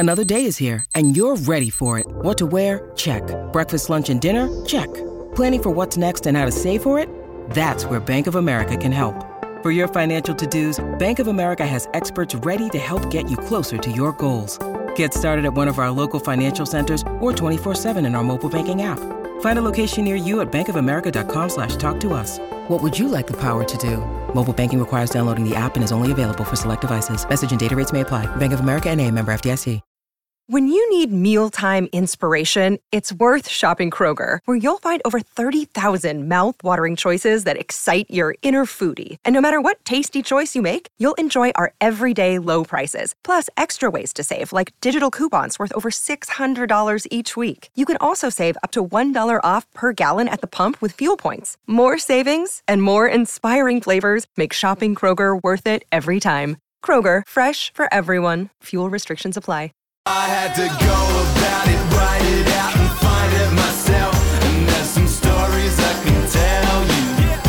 Another day is here, and you're ready for it. What to wear? Check. Breakfast, lunch, and dinner? Check. Planning for what's next and how to save for it? That's where Bank of America can help. For your financial to-dos, Bank of America has experts ready to help get you closer to your goals. Get started at one of our local financial centers or 24/7 in our mobile banking app. Find a location near you at bankofamerica.com/talktous. What would you like the power to do? Mobile banking requires downloading the app and is only available for select devices. Message and data rates may apply. Bank of America N.A., member FDIC. When you need mealtime inspiration, it's worth shopping Kroger, where you'll find over 30,000 mouth-watering choices that excite your inner foodie. And no matter what tasty choice you make, you'll enjoy our everyday low prices, plus extra ways to save, like digital coupons worth over $600 each week. You can also save up to $1 off per gallon at the pump with fuel points. More savings and more inspiring flavors make shopping Kroger worth it every time. Kroger, fresh for everyone. Fuel restrictions apply. I had to go about it, write it out and find it myself. And there's some stories I can tell you.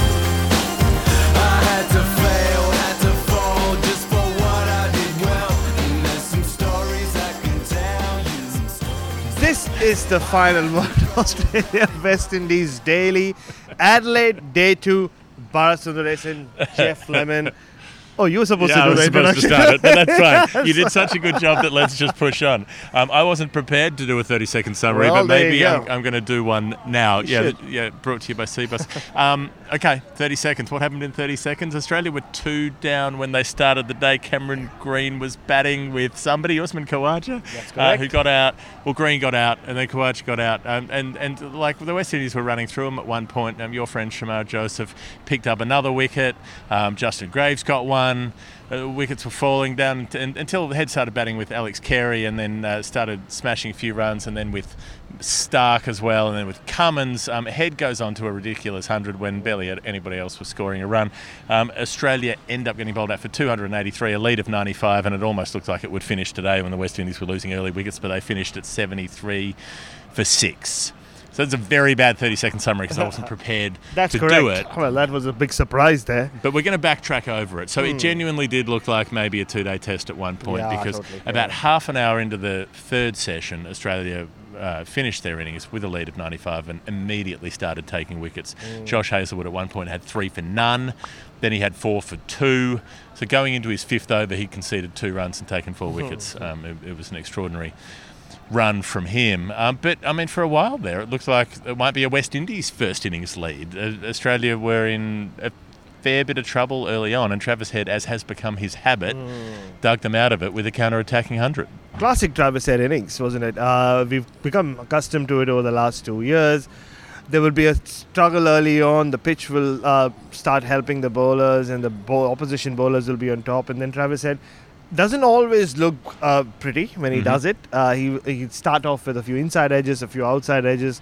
I had to fail, had to fall just for what I did well. And there's some stories I can tell you. This is the final one. Australia, West Indies daily. Adelaide, day 2. Bharat Sundaresan, Jeff Lemon. Oh, you were supposed to do that. I was supposed to start it, but that's fine. You did such a good job that let's just push on. I wasn't prepared to do a 30-second summary, Well, but maybe there you go. I'm going to do one now. You Yeah, brought to you by Cbus. Okay, 30 seconds. What happened in 30 seconds? Australia were 2 down when they started the day. Cameron Green was batting with somebody, Usman Khawaja, who got out. Well, Green got out, and then Khawaja got out. And like the West Indies were running through them at one point. Your friend Shamar Joseph picked up another wicket. Justin Graves got one. Wickets were falling down until the head started batting with Alex Carey, and then started smashing a few runs, and then with Stark as well, and then with Cummins. Head goes on to a ridiculous 100 when barely anybody else was scoring a run. Australia end up getting bowled out for 283, a lead of 95, and it almost looked like it would finish today when the West Indies were losing early wickets, but they finished at 73 for 6. So it's a very bad 30-second summary because I wasn't prepared That's to correct. do it. Well, that was a big surprise there. But we're going to backtrack over it. So it genuinely did look like maybe a 2-day test at one point, Yeah, because totally, about half an hour into the third session, Australia finished their innings with a lead of 95 and immediately started taking wickets. Josh Hazlewood at one point had 3 for none. Then he had 4 for 2. So going into his 5th over, he conceded 2 runs and taken 4 wickets. It was an extraordinary run from him. But, I mean, for a while there, it looked like it might be a West Indies first innings lead. Australia were in a fair bit of trouble early on, and Travis Head, as has become his habit, dug them out of it with a counter-attacking 100. Classic Travis Head innings, wasn't it? We've become accustomed to it over the last 2 years. There will be a struggle early on. The pitch will start helping the bowlers, and the opposition bowlers will be on top. And then Travis Head doesn't always look pretty when he does it. He'd start off with a few inside edges, a few outside edges,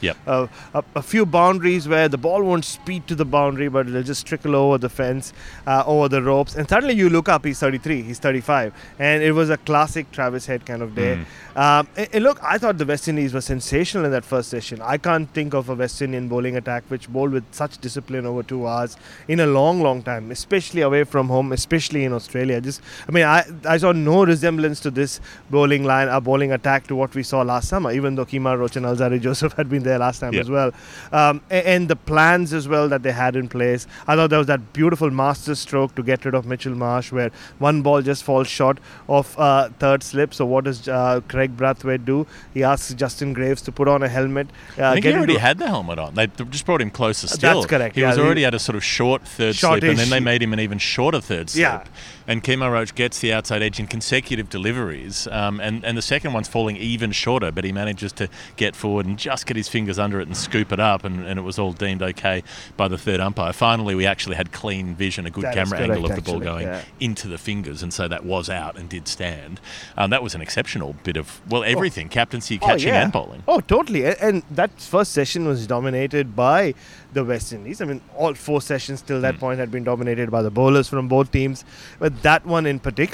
a few boundaries where the ball won't speed to the boundary, but it'll just trickle over the fence, over the ropes. And suddenly you look up, he's 33, he's 35. And it was a classic Travis Head kind of day. And look, I thought the West Indies were sensational in that first session. I can't think of a West Indian bowling attack which bowled with such discipline over 2 hours in a long, long time, especially away from home, especially in Australia. I saw no resemblance to this bowling attack to what we saw last summer, even though Kemar Roach and Alzarri Joseph had been there last time as well. And the plans as well that they had in place. I thought there was that beautiful master stroke to get rid of Mitchell Marsh, where one ball just falls short of third slip. So what does Craig Brathwaite do? He asks Justin Graves to put on a helmet. I think he already had the helmet on. They just brought him closer still. That's correct. He was already at a sort of short third slip, and then they made him an even shorter third slip. Yeah. And Kemar Roach gets the outside edge in consecutive deliveries, and the second one's falling even shorter, but he manages to get forward and just get his fingers under it and scoop it up, and it was all deemed okay by the third umpire. Finally, we actually had clean vision, a good camera angle of the ball going into the fingers, and so that was out and did stand. That was an exceptional bit of, everything, captaincy, catching and bowling. Oh, totally. And that first session was dominated by the West Indies. I mean, all 4 sessions till that point had been dominated by the bowlers from both teams, but that one in particular, and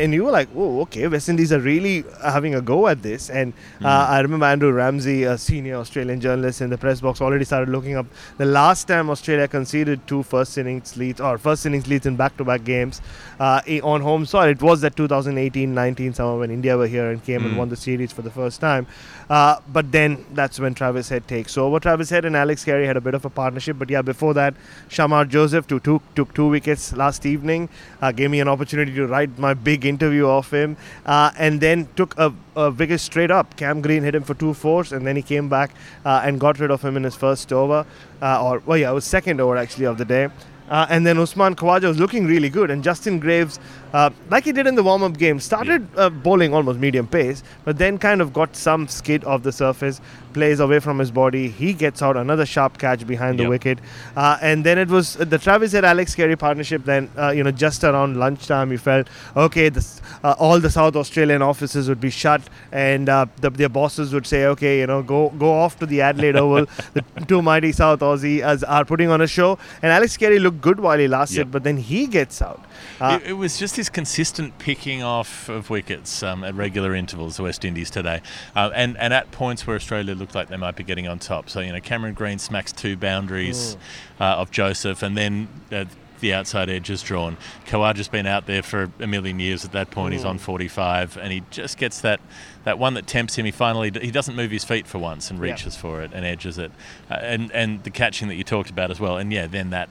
and you were like, oh, okay, West Indies are really having a go at this. And I remember Andrew Ramsey, a senior Australian journalist in the press box, already started looking up the last time Australia conceded two first innings leads in back-to-back games on home soil. It was that 2018-19 summer when India were here and came and won the series for the first time. But then that's when Travis Head takes over. Travis Head and Alex Carey had a bit of a partnership, but before that, Shamar Joseph took 2 wickets last evening, gave me an opportunity to write my big interview of him, and then took a wicket straight up. Cam Green hit him for 2 fours, and then he came back and got rid of him in his first over, it was second over actually of the day. And then Usman Khawaja was looking really good, and Justin Graves, like he did in the warm-up game, started bowling almost medium pace, but then kind of got some skid off the surface, plays away from his body. He gets out, another sharp catch behind the wicket, and then it was the Travis Head Alex Carey partnership. Then just around lunchtime, you felt okay. All the South Australian offices would be shut, and their bosses would say, okay, go off to the Adelaide Oval. The two mighty South Aussies are putting on a show, and Alex Carey looked good while he lasted, but then he gets out. It was just this consistent picking off of wickets at regular intervals, the West Indies today, and at points where Australia looked like they might be getting on top. So Cameron Green smacks 2 boundaries of Joseph, and then the outside edge is drawn. Khawaja's been out there for a million years at that point. He's on 45, and he just gets that one that tempts him. He doesn't move his feet for once and reaches for it and edges it, and the catching that you talked about as well. And then that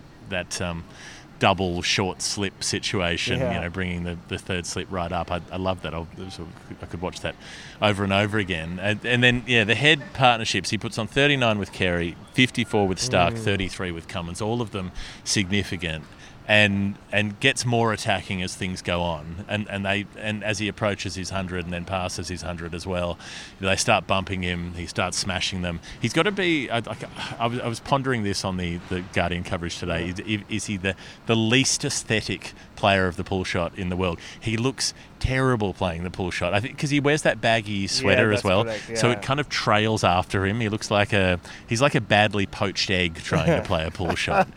double short slip situation, bringing the third slip right up. I love that. I could watch that over and over again. And then, the Head partnerships, he puts on 39 with Carey, 54 with Stark, 33 with Cummins, all of them significant. And gets more attacking as things go on, and as he approaches his 100 and then passes his 100 as well, they start bumping him. He starts smashing them. He's got to be. I was pondering this on the Guardian coverage today. Is he the least aesthetic player of the pull shot in the world? He looks terrible playing the pull shot. I think because he wears that baggy sweater as well, so it kind of trails after him. He looks like he's like a badly poached egg trying to play a pull shot,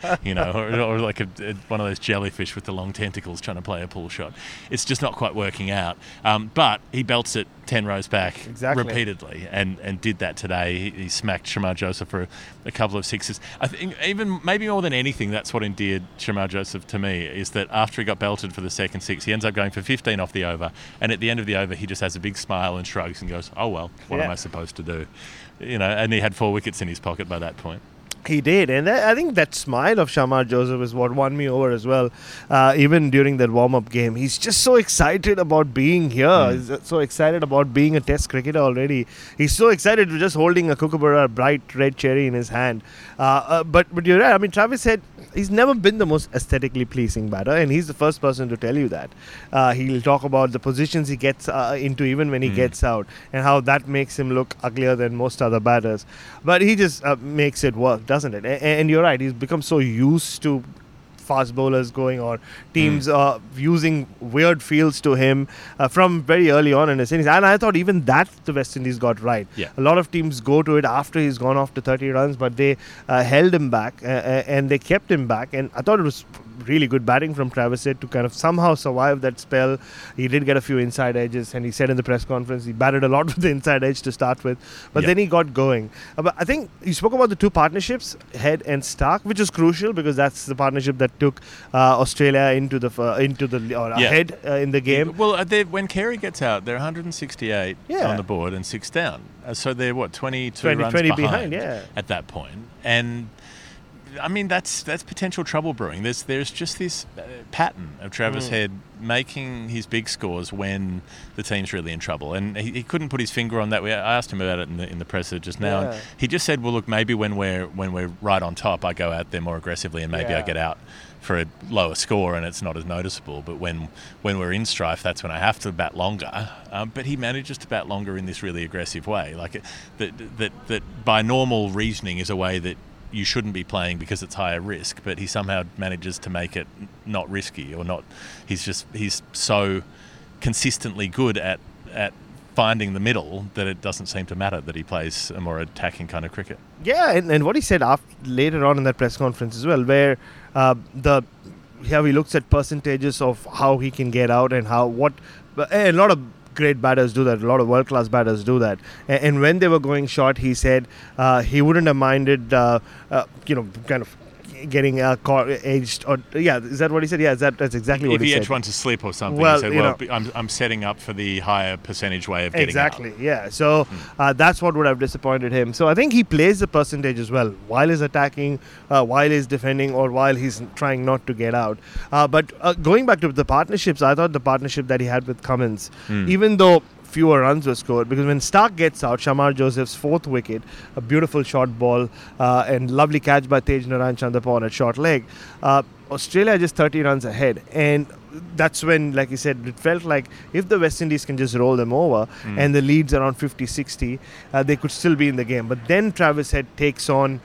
or like one of those jellyfish with the long tentacles trying to play a pull shot. It's just not quite working out. But he belts it 10 rows back repeatedly, and did that today. He smacked Shamar Joseph for a couple of sixes. I think even maybe more than anything, that's what endeared Shamar Joseph to me, is that after he got belted for the second 6, he ends up going for 15 off the over, and at the end of the over he just has a big smile and shrugs and goes, oh well, what am I supposed to do? And he had 4 wickets in his pocket by that point. He did, and I think that smile of Shamar Joseph is what won me over as well. Even during that warm-up game, he's just so excited about being here. He's so excited about being a Test cricketer already. He's so excited to just holding a Kookaburra bright red cherry in his hand. But you're right. I mean, Travis said he's never been the most aesthetically pleasing batter, and he's the first person to tell you that. He'll talk about the positions he gets into even when he gets out, and how that makes him look uglier than most other batters. But he just makes it work, doesn't it? And you're right, he's become so used to fast bowlers going, or teams using weird fields to him from very early on in his innings. And I thought even that the West Indies got right. A lot of teams go to it after he's gone off to 30 runs, but they held him back and they kept him back. And I thought it was really good batting from Travis Head to kind of somehow survive that spell. He did get a few inside edges, and he said in the press conference he batted a lot with the inside edge to start with, but then he got going. But I think you spoke about the two partnerships, Head and Stark, which is crucial because that's the partnership that took Australia into the ahead in the game. Well, when Carey gets out, they're 168 on the board and 6 down. So they're 22 runs behind at that point. And I mean, that's potential trouble brewing. There's just this pattern of Travis Head making his big scores when the team's really in trouble, and he couldn't put his finger on that. I asked him about it in the presser just now. And he just said, "Well, look, maybe when we're right on top, I go out there more aggressively, and maybe I get out for a lower score, and it's not as noticeable. But when we're in strife, that's when I have to bat longer." But he manages to bat longer in this really aggressive way, like that by normal reasoning is a way that you shouldn't be playing because it's higher risk, but he somehow manages to make it not risky or not. He's so consistently good at finding the middle that it doesn't seem to matter that he plays a more attacking kind of cricket. Yeah, and what he said later on in that press conference as well, where here he looks at percentages of how he can get out and a lot of great batters do that. A lot of world-class batters do that. And when they were going short, he said he wouldn't have minded, kind of getting edged. Or is that what he said? Yeah, that's exactly what he said. If he edged one to slip or something, well, he said, I'm setting up for the higher percentage way of getting exactly, out. Yeah. So that's what would have disappointed him. So I think he plays the percentage as well, while he's attacking, while he's defending, or while he's trying not to get out. But going back to the partnerships, I thought the partnership that he had with Cummins, even though fewer runs were scored, because when Stark gets out, Shamar Joseph's fourth wicket, a beautiful short ball and lovely catch by Tej Narayan Chandrapawan at short leg, Australia just 30 runs ahead. And that's when, like you said, it felt like if the West Indies can just roll them over and the lead's around 50-60, they could still be in the game. But then Travis Head takes on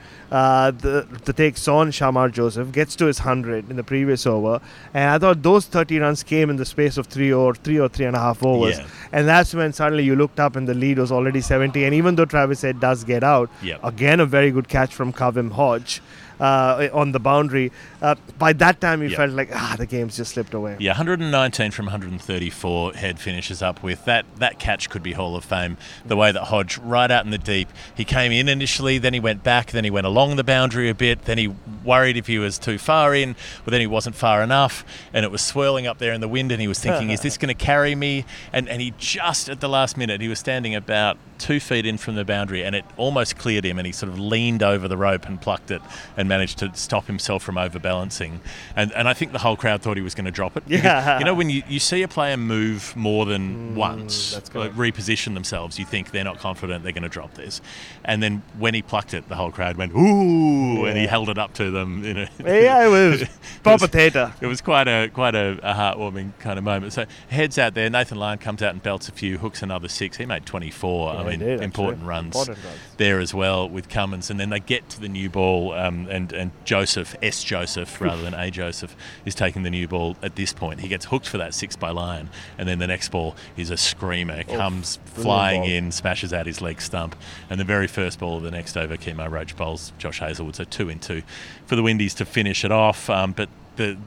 Shamar Joseph, gets to his 100 in the previous over, and I thought those 30 runs came in the space of three or 3.5 overs. Yeah. And that's when suddenly you looked up and the lead was already 70. And even though Travis Head does get out, again a very good catch from Kavem Hodge on the boundary. By that time, you felt like the game's just slipped away. Yeah, 119 from 134. Head finishes up with that. That catch could be Hall of Fame. The way that Hodge, right out in the deep, he came in initially, then he went back, then he went along the boundary a bit, then he worried if he was too far in, but then he wasn't far enough, and it was swirling up there in the wind, and he was thinking, is this going to carry me? And he just at the last minute, he was standing about 2 feet in from the boundary, and it almost cleared him, and he sort of leaned over the rope and plucked it and managed to stop himself from overbalancing. And I think the whole crowd thought he was going to drop it. Yeah. Because, when you see a player move more than once, reposition themselves, you think they're not confident they're going to drop this. And then when he plucked it, the whole crowd went, ooh, and he held it up to them. Yeah, it was proper theatre. It was quite a heartwarming kind of moment. So Head's out there. Nathan Lyon comes out and belts a few, hooks another 6. He made 24. Important runs there as well with Cummins. And then they get to the new ball, and Joseph, S. Joseph rather than A. Joseph, is taking the new ball at this point. He gets hooked for that 6 by Lyon, and then the next ball is a screamer. Comes flying in, smashes out his leg stump, and the very first ball of the next over, Kemo Roach bowls Josh Hazlewood. So 2-2 for the Windies to finish it off. But the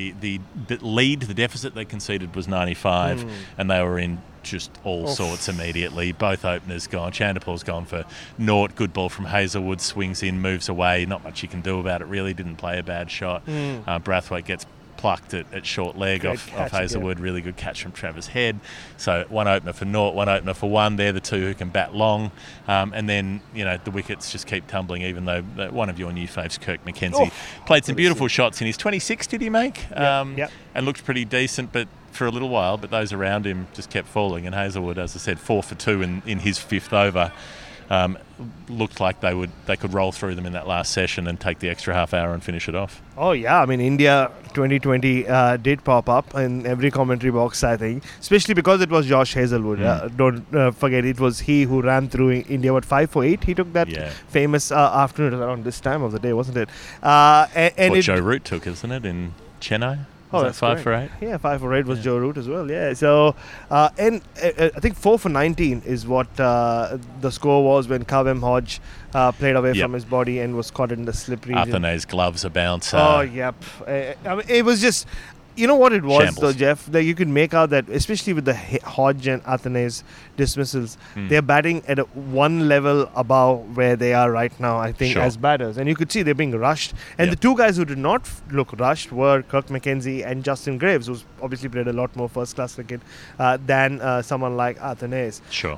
lead, the deficit they conceded was 95, and they were in just all sorts immediately. Both openers gone. Chanderpaul's gone for naught. Good ball from Hazlewood, swings in, moves away. Not much you can do about it, really. Didn't play a bad shot. Brathwaite gets plucked at short leg off Hazlewood. Really good catch from Travis Head. So one opener for naught, one opener for one. They're the two who can bat long. And then, the wickets just keep tumbling, even though one of your new faves, Kirk McKenzie, played some beautiful shots in his 26, did he make? And looked pretty decent, but for a little while, but those around him just kept falling. And Hazlewood, as I said, 4 for 2 in his 5th over. Looked like they could roll through them in that last session and take the extra half hour and finish it off. Oh yeah, I mean India 2020 did pop up in every commentary box, I think, especially because it was Josh Hazlewood. Don't forget, it was he who ran through India. 5 for 8? He took that famous afternoon around this time of the day, wasn't it? And what Joe Root took, isn't it, in Chennai? That's 5 for 8? Yeah, 5 for 8 was Joe Root as well. Yeah, so and I think 4 for 19 is what the score was when Kavem Hodge played away from his body and was caught in the slip region. Athenay's gloves a bounce. I mean, it was just. You know what it was, shambles. though, Jeff? Like you could make out that, especially with the Hodge and Athenay's dismissals, they're batting at one level above where they are right now, I think, as batters. And you could see they're being rushed. And the two guys who did not look rushed were Kirk McKenzie and Justin Graves, who's obviously played a lot more first-class cricket than someone like Athenay's. Sure.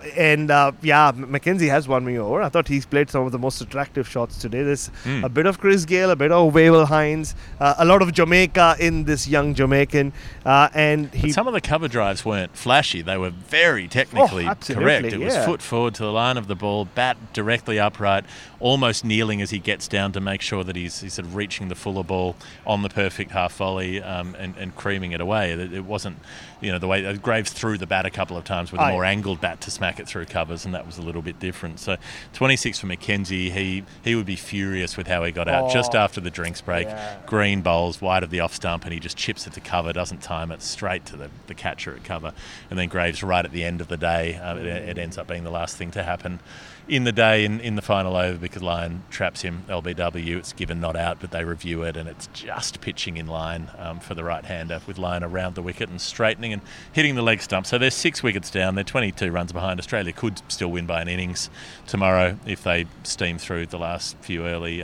McKenzie has won me over. I thought he's played some of the most attractive shots today. There's a bit of Chris Gayle, a bit of Wavell Hines, a lot of Jamaica in this young Jamaican, but some of the cover drives weren't flashy. They were very technically correct. It was foot forward to the line of the ball, bat directly upright, almost kneeling as he gets down to make sure that he's sort of reaching the fuller ball on the perfect half volley and creaming it away. It wasn't, the way Graves threw the bat a couple of times with a more angled bat to smack it through covers, and that was a little bit different. So 26 for McKenzie. He would be furious with how he got out just after the drinks break. Green bowls wide of the off stump, and he just just chips it to cover, doesn't time it, straight to the catcher at cover. And then Graves right at the end of the day, it ends up being the last thing to happen in the day in the final over because Lyon traps him, LBW. It's given not out, but they review it, and it's just pitching in line for the right-hander with Lyon around the wicket and straightening and hitting the leg stump. So they're 6 wickets down. They're 22 runs behind. Australia could still win by an innings tomorrow if they steam through the last few early,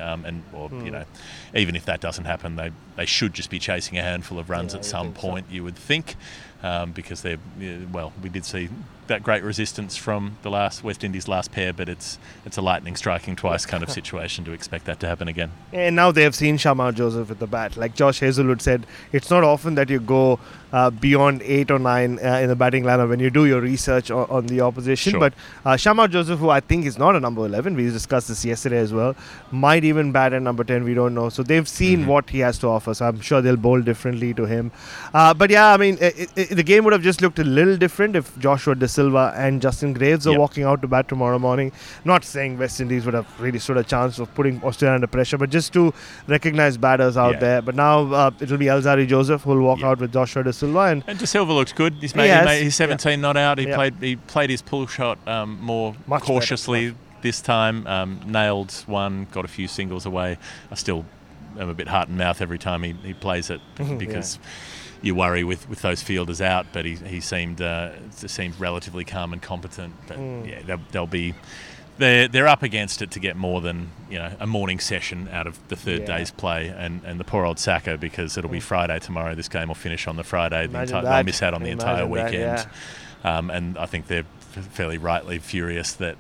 even if that doesn't happen, they should just be chasing a handful of runs at some point, you would think, because we did see that great resistance from the West Indies last pair, but it's a lightning striking twice kind of situation to expect that to happen again. And now they have seen Shamar Joseph at the bat. Like Josh Hazelwood said, it's not often that you go beyond 8 or 9 in the batting lineup when you do your research on the opposition. Sure. But Shamar Joseph, who I think is not a number 11, we discussed this yesterday as well, might even bat at number 10, we don't know. So they've seen what he has to offer, so I'm sure they'll bowl differently to him. But yeah, I mean, the game would have just looked a little different if Joshua De Silva and Justin Graves are walking out to bat tomorrow morning. Not saying West Indies would have really stood a chance of putting Australia under pressure, but just to recognize batters out there. But now it'll be Alzarri Joseph who will walk out with Joshua De Silva. And De Silva looks good. He's 17 not out. He played his pull shot much cautiously this time. Nailed one, got a few singles away. I still am a bit heart and mouth every time he plays it because you worry with those fielders out, but he seemed relatively calm and competent. But they'll be they're up against it to get more than a morning session out of the third day's play, and the poor old Sacco, because it'll be Friday tomorrow. This game will finish on the Friday. They'll miss out on the entire weekend, and I think they're fairly rightly furious that.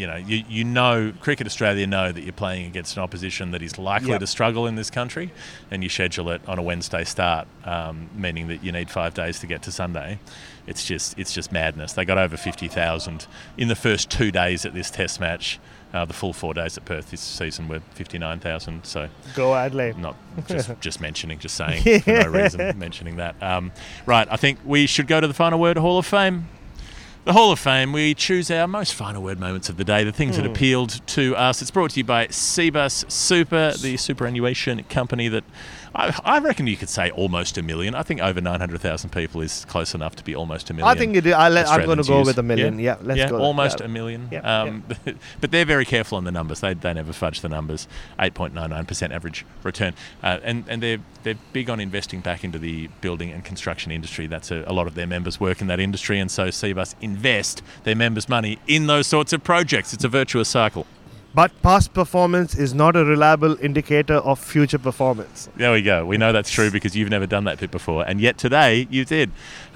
Cricket Australia know that you're playing against an opposition that is likely to struggle in this country, and you schedule it on a Wednesday start, meaning that you need 5 days to get to Sunday. It's just madness. They got over 50,000 in the first 2 days at this Test match. The full 4 days at Perth this season were 59,000. So go Adelaide. Not just mentioning, just saying for no reason mentioning that. Right, I think we should go to the Final Word Hall of Fame. The Hall of Fame, we choose our most final word moments of the day, the things that appealed to us. It's brought to you by Cbus Super, the superannuation company that I reckon you could say almost a million. I think over 900,000 people is close enough to be almost a million. I think it is. I'm going to go with a million. Yeah, let's go. Almost a million. But they're very careful on the numbers. They never fudge the numbers. 8.99% average return. And they're big on investing back into the building and construction industry. That's a lot of their members work in that industry, and so Cbus invest their members' money in those sorts of projects. It's a virtuous cycle. But past performance is not a reliable indicator of future performance. There we go. We know that's true because you've never done that bit before. And yet today you did.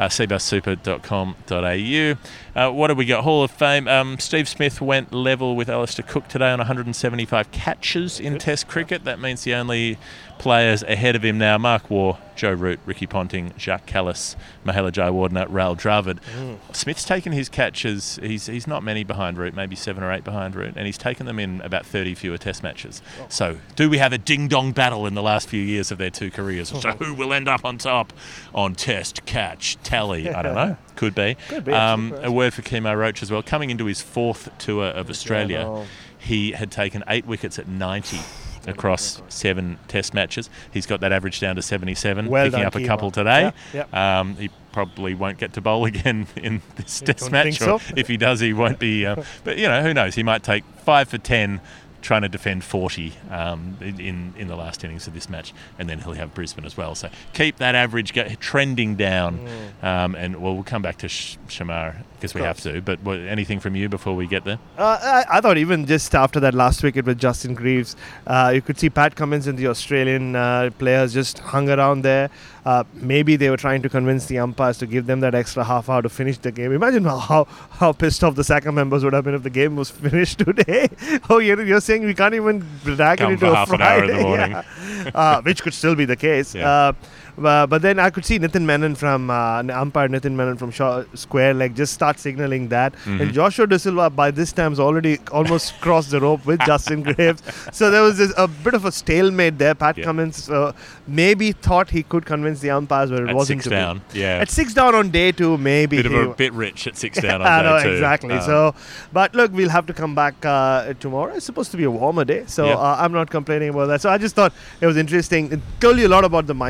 cbussuper.com.au. What have we got? Hall of Fame. Steve Smith went level with Alistair Cook today on 175 catches in Test cricket. That means the only players ahead of him now: Mark Waugh, Joe Root, Ricky Ponting, Jacques Kallis, Mahela Jayawardene, Rahul Dravid. Smith's taken his catches. He's not many behind Root, maybe 7 or 8 behind Root, and he's taken them in about 30 fewer Test matches. So do we have a ding-dong battle in the last few years of their two careers? So who will end up on top on Test catch tally? I don't know. Could be. A word for Kemo Roach as well. Coming into his 4th tour of Australia, he had taken 8 wickets at 90 across 7 Test matches. He's got that average down to 77, picking up a couple today. He probably won't get to bowl again in this Test match. Or if he does, he won't be. But who knows? He might take 5 for 10. Trying to defend 40 in the last innings of this match, and then he'll have Brisbane as well. So keep that average trending down, and we'll come back to Shamar because we have to. But anything from you before we get there? I thought even just after that last wicket with Justin Greaves, you could see Pat Cummins and the Australian players just hung around there. Maybe they were trying to convince the umpires to give them that extra half hour to finish the game. Imagine how pissed off the SACA members would have been if the game was finished today. You're saying we can't even drag it into a Friday, hour in the morning. Which could still be the case. But then I could see Nitin Menon umpire Nitin Menon from Shaw Square just start signalling that. And Joshua De Silva by this time has already almost crossed the rope with Justin Graves. So there was a bit of a stalemate there. Pat Cummins maybe thought he could convince the umpires, but it wasn't 6 down. At 6 down on day 2, maybe. Bit rich at 6 down on day 2. Exactly. But look, we'll have to come back tomorrow. It's supposed to be a warmer day, so I'm not complaining about that. So I just thought it was interesting. It told you a lot about the mindset of the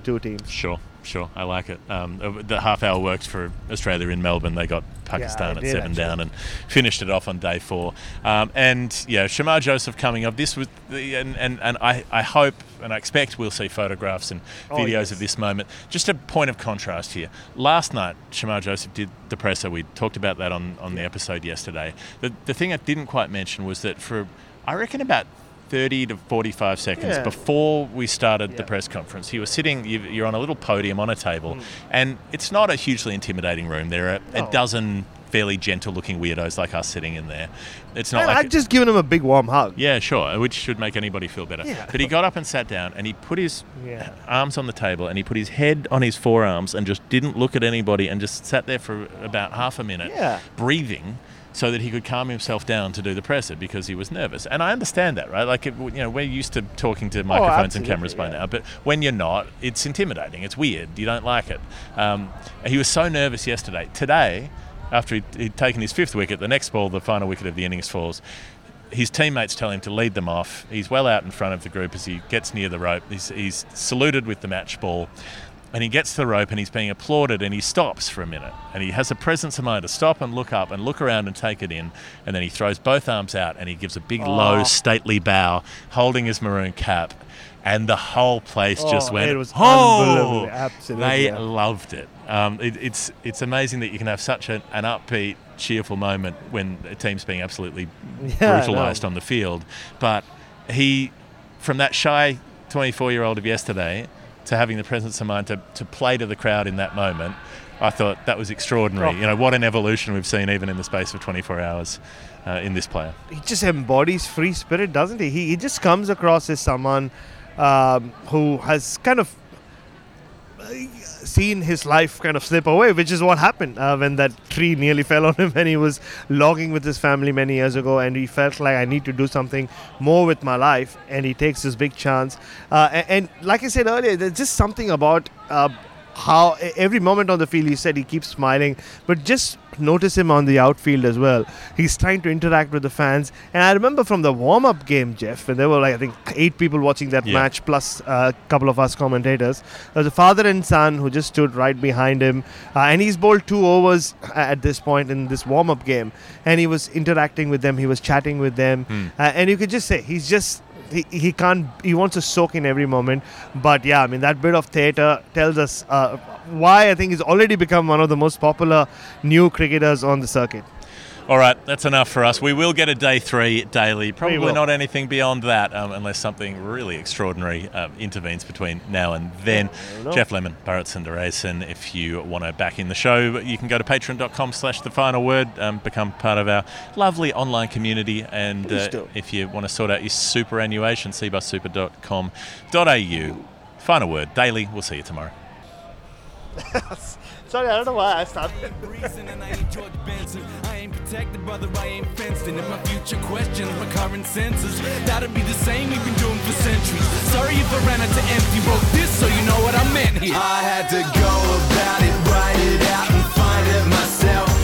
two teams. Sure. I like it. The half hour worked for Australia in Melbourne. They got Pakistan at 7 down and finished it off on day 4. Shamar Joseph coming up. This was and I hope and I expect we'll see photographs and videos of this moment. Just a point of contrast here. Last night, Shamar Joseph did the presser. We talked about that on the episode yesterday. The thing I didn't quite mention was that for, I reckon, about 30 to 45 seconds before we started the press conference, he was sitting, you're on a little podium on a table, and it's not a hugely intimidating room. There are a dozen fairly gentle-looking weirdos like us sitting in there. It's not like... I'd just given him a big warm hug. Yeah, sure, which should make anybody feel better. Yeah. But he got up and sat down, and he put his arms on the table, and he put his head on his forearms and just didn't look at anybody and just sat there for about half a minute, breathing, so that he could calm himself down to do the presser because he was nervous. And I understand that, right? Like, we're used to talking to microphones and cameras by now, but when you're not, it's intimidating. It's weird. You don't like it. He was so nervous yesterday. Today, after he'd taken his 5th wicket, the next ball, the final wicket of the innings falls, his teammates tell him to lead them off. He's well out in front of the group as he gets near the rope. He's saluted with the match ball. And he gets to the rope and he's being applauded and he stops for a minute. And he has the presence of mind to stop and look up and look around and take it in. And then he throws both arms out and he gives a big, low, stately bow, holding his maroon cap. And the whole place just went, it was unbelievable. Absolutely. They loved it. It's amazing that you can have such an upbeat, cheerful moment when a team's being absolutely brutalised on the field. But he, from that shy 24-year-old of yesterday to having the presence of mind to play to the crowd in that moment, I thought that was extraordinary. What an evolution we've seen even in the space of 24 hours in this player. He just embodies free spirit, doesn't he? He just comes across as someone who has kind of seen his life kind of slip away, which is what happened when that tree nearly fell on him when he was logging with his family many years ago, and he felt like, I need to do something more with my life, and he takes this big chance. And like I said earlier, there's just something about how every moment on the field, he said he keeps smiling, but just notice him on the outfield as well. He's trying to interact with the fans. And I remember from the warm-up game, Jeff, when there were I think 8 people watching that match, plus a couple of us commentators. There was a father and son who just stood right behind him, and he's bowled 2 overs at this point in this warm-up game, and he was interacting with them, he was chatting with them, and you could just say he wants to soak in every moment. But that bit of theatre tells us why I think he's already become one of the most popular new cricketers on the circuit. All right, that's enough for us. We will get a day 3 daily. Probably not anything beyond that, unless something really extraordinary intervenes between now and then. Jeff Lemon, Bharat Sundaresan. If you want to back in the show, you can go to patreon.com/thefinalword, become part of our lovely online community. And if you want to sort out your superannuation, cbussuper.com.au. Final Word daily. We'll see you tomorrow. Sorry, I don't know why I started. I ain't protected, brother, I ain't fenced in. And my future questions, my current senses, that'll be the same we've been doing for centuries. Sorry if I ran out to empty, wrote this so you know what I meant here. I had to go about it, write it out and find it myself.